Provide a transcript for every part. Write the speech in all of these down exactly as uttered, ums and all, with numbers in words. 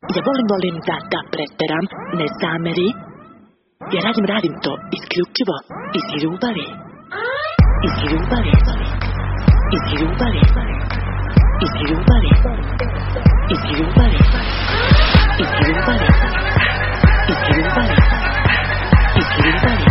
Ja volim, volim da, da preteram, ne zameri. Ja radim, radim to isključivo iz ljubavi. Iz ljubavi. Iz ljubavi. Iz ljubavi. Iz ljubavi. Iz ljubavi. Iz ljubavi. Iz ljubavi.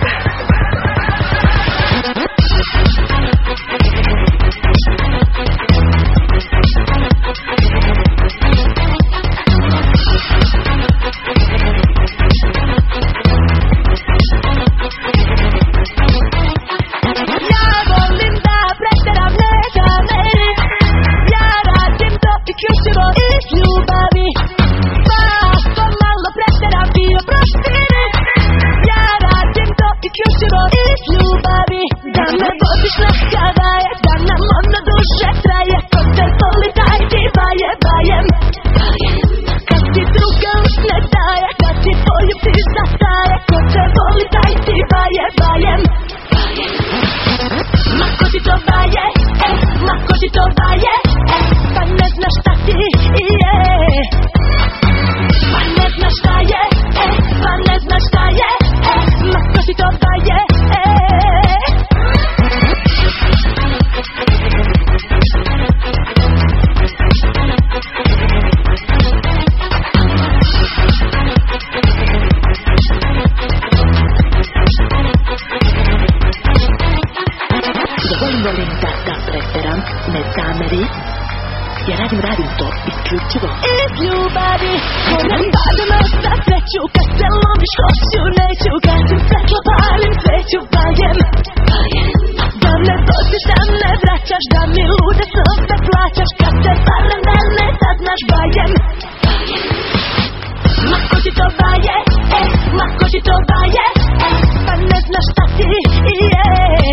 Ja radim, radim to isključivo iz ljubavi. Konem badama sa sreću, kad se lomiš hoću, neću, kad im svetlo palim sveću, bajem. Da me voziš, da me vraćaš, da mi lude sve plaćaš, kad se varam da ne saznaš, bajem. Ma ko ti to baje, e, ma ko ti to baje, e, pa ne znaš šta ti je.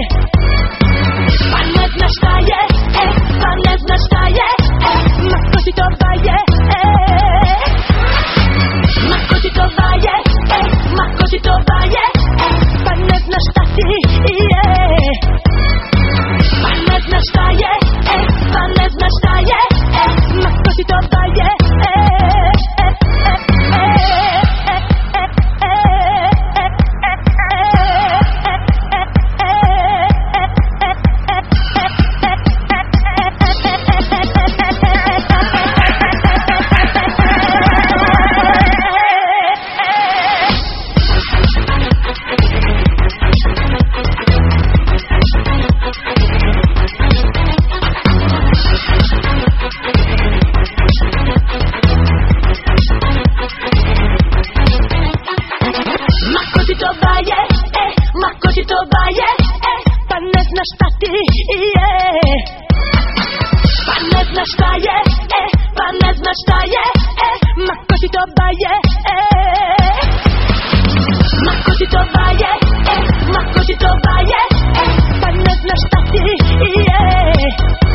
Pa ne znaš šta je, e, pa ne znaš šta je. Ma ko ti to baje, e, ma ko ti to baje, e, ma ko ti to baje, e, pa ne znaš šta ti je. Pa ne znaš šta je, e, pa ne znaš šta je, e, ma ko ti to baje, e, e, e, ma ko ti to baje, e, pa ne znaš šta ti je.